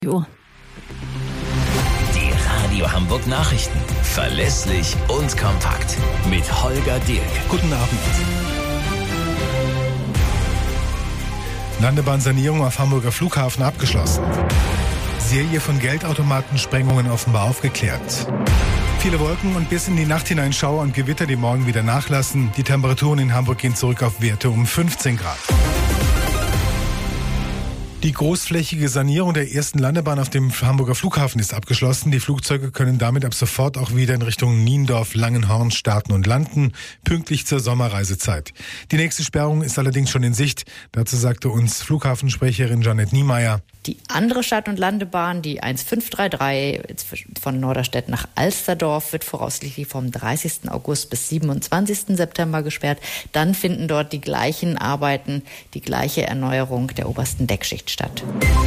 Jo. Die Radio Hamburg Nachrichten. Verlässlich und kompakt. Mit Holger Dirk. Guten Abend. Landebahn-Sanierung auf Hamburger Flughafen abgeschlossen. Serie von Geldautomatensprengungen offenbar aufgeklärt. Viele Wolken und bis in die Nacht hinein Schauer und Gewitter, die morgen wieder nachlassen. Die Temperaturen in Hamburg gehen zurück auf Werte um 15 Grad. Die großflächige Sanierung der ersten Landebahn auf dem Hamburger Flughafen ist abgeschlossen. Die Flugzeuge können damit ab sofort auch wieder in Richtung Niendorf, Langenhorn starten und landen, pünktlich zur Sommerreisezeit. Die nächste Sperrung ist allerdings schon in Sicht. Dazu sagte uns Flughafensprecherin Janet Niemeyer. Die andere Start- und Landebahn, die 1533 von Norderstedt nach Alsterdorf, wird voraussichtlich vom 30. August bis 27. September gesperrt. Dann finden dort die gleichen Arbeiten, die gleiche Erneuerung der obersten Deckschicht statt.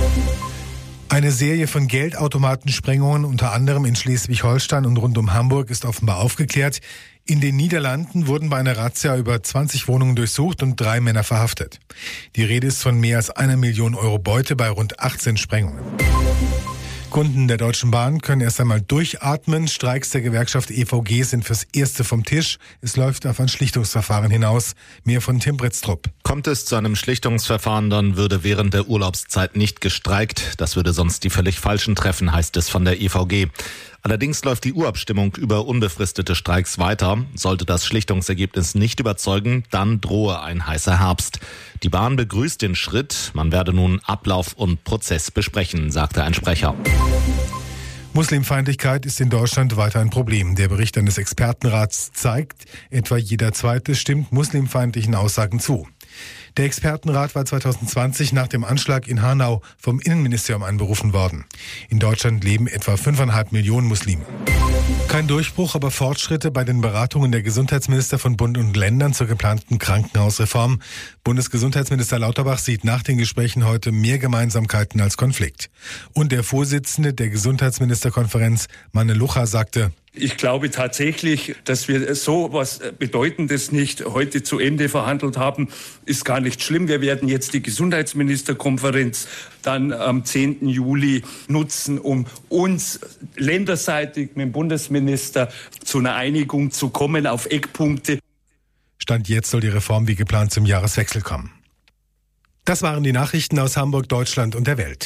Eine Serie von Geldautomatensprengungen, unter anderem in Schleswig-Holstein und rund um Hamburg, ist offenbar aufgeklärt. In den Niederlanden wurden bei einer Razzia über 20 Wohnungen durchsucht und 3 Männer verhaftet. Die Rede ist von mehr als 1 Million Euro Beute bei rund 18 Sprengungen. Kunden der Deutschen Bahn können erst einmal durchatmen. Streiks der Gewerkschaft EVG sind fürs Erste vom Tisch. Es läuft auf ein Schlichtungsverfahren hinaus. Mehr von Tim Britztrup. Kommt es zu einem Schlichtungsverfahren, dann würde während der Urlaubszeit nicht gestreikt. Das würde sonst die völlig Falschen treffen, heißt es von der EVG. Allerdings läuft die Urabstimmung über unbefristete Streiks weiter. Sollte das Schlichtungsergebnis nicht überzeugen, dann drohe ein heißer Herbst. Die Bahn begrüßt den Schritt. Man werde nun Ablauf und Prozess besprechen, sagte ein Sprecher. Muslimfeindlichkeit ist in Deutschland weiter ein Problem. Der Bericht eines Expertenrats zeigt, etwa jeder Zweite stimmt muslimfeindlichen Aussagen zu. Der Expertenrat war 2020 nach dem Anschlag in Hanau vom Innenministerium einberufen worden. In Deutschland leben etwa 5,5 Millionen Muslime. Kein Durchbruch, aber Fortschritte bei den Beratungen der Gesundheitsminister von Bund und Ländern zur geplanten Krankenhausreform. Bundesgesundheitsminister Lauterbach sieht nach den Gesprächen heute mehr Gemeinsamkeiten als Konflikt. Und der Vorsitzende der Gesundheitsministerkonferenz, Manne Lucha, sagte: Ich glaube tatsächlich, dass wir so was Bedeutendes nicht heute zu Ende verhandelt haben, ist gar nicht schlimm. Wir werden jetzt die Gesundheitsministerkonferenz dann am 10. Juli nutzen, um uns länderseitig mit dem Bundesminister zu einer Einigung zu kommen auf Eckpunkte. Stand jetzt soll die Reform wie geplant zum Jahreswechsel kommen. Das waren die Nachrichten aus Hamburg, Deutschland und der Welt.